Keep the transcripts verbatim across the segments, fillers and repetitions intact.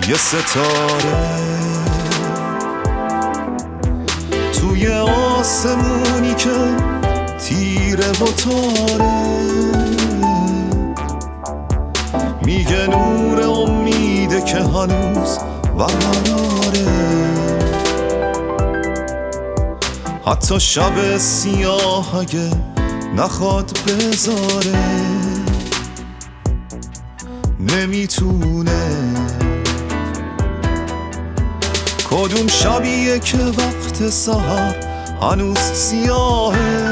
یه ستاره توی آسمونی که تیره و تاره، میگه نور امیده که هنوز برقراره. حتی شب سیاه اگه نخواد بذاره، نمیتونه. کدوم شبیه که وقت سحر هنوز سیاهه،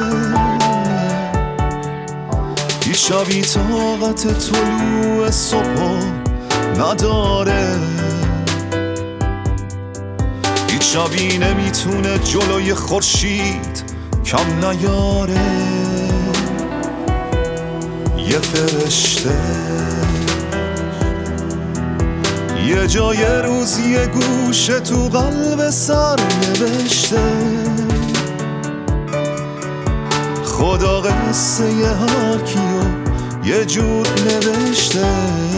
هیچ شبی طاقت طلوع صبح نداره، هیچ شبی نمیتونه جلوی خورشید کم نیاره. یه فرشته یه جای روز یه گوشه تو قلب سر نوشته، خدا قصه ی هر کیو یه جور نوشته.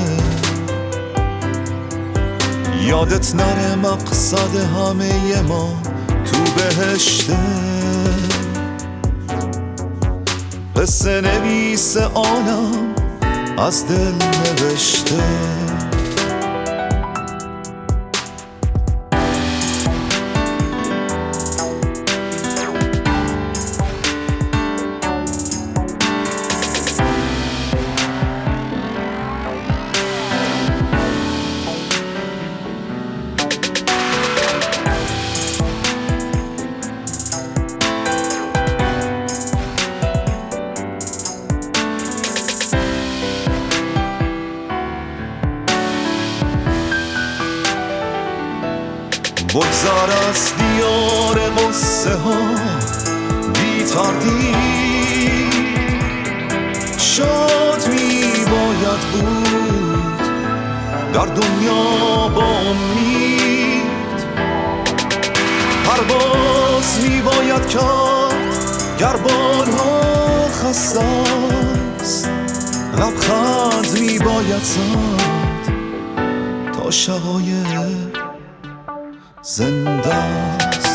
یادت نره مقصد همه ما تو بهشته، قصه نویس عالم از دل نوشته. بگذار از دیار قصه ها بی تردید، شاد می باید بود در دنیا با امید. پرواز می باید کرد گر بارها خسته است، لبخند می باید زد تا شقایق زنده است.